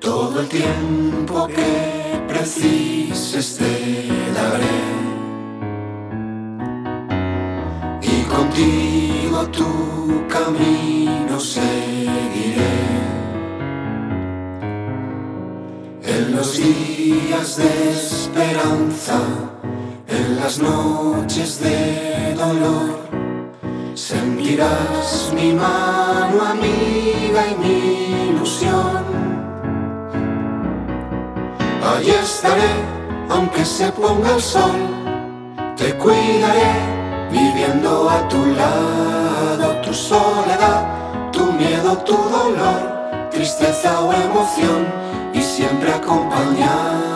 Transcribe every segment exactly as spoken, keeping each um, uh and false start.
Todo el tiempo que precises te daré, y contigo tu camino seguiré. En los días de esperanza, en las noches de dolor, sentirás mi mano amiga y mi ilusión. Allí estaré, aunque se ponga el sol, te cuidaré, viviendo a tu lado. Tu soledad, tu miedo, tu dolor, tristeza o emoción, y siempre acompañado.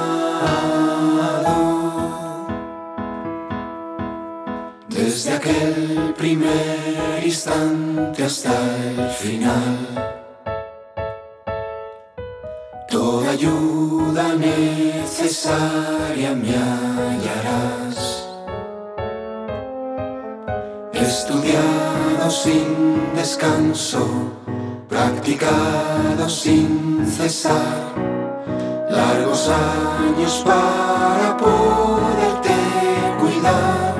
Desde aquel primer instante hasta el final, toda ayuda necesaria me hallarás. Estudiado sin descanso, practicado sin cesar, largos años para poderte cuidar.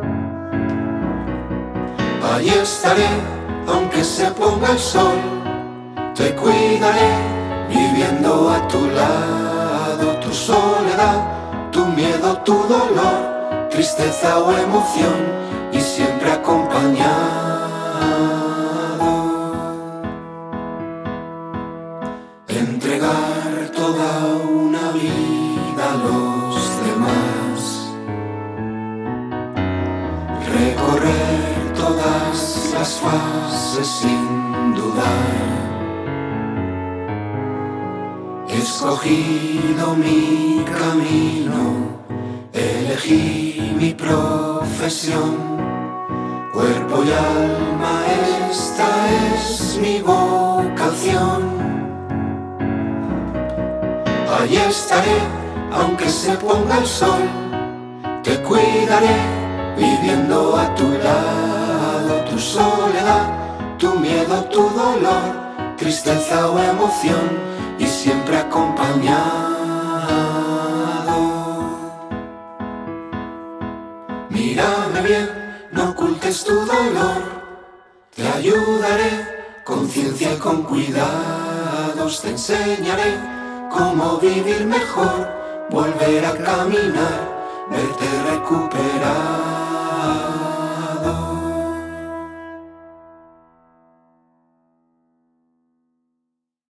Allí estaré, aunque se ponga el sol, te cuidaré, viviendo a tu lado. Tu soledad, tu miedo, tu dolor, tristeza o emoción, y siempre acompañado. Entregar toda una vida a los demás, recorrer todas las fases sin dudar. He escogido mi camino, elegí mi profesión, cuerpo y alma, esta es mi vocación. Allí estaré, aunque se ponga el sol, te cuidaré, viviendo a tu lado. Tu soledad, tu miedo, tu dolor, tristeza o emoción, y siempre acompañado. Mírame bien, no ocultes tu dolor, te ayudaré, con ciencia y con cuidados te enseñaré cómo vivir mejor, volver a caminar, verte recuperar.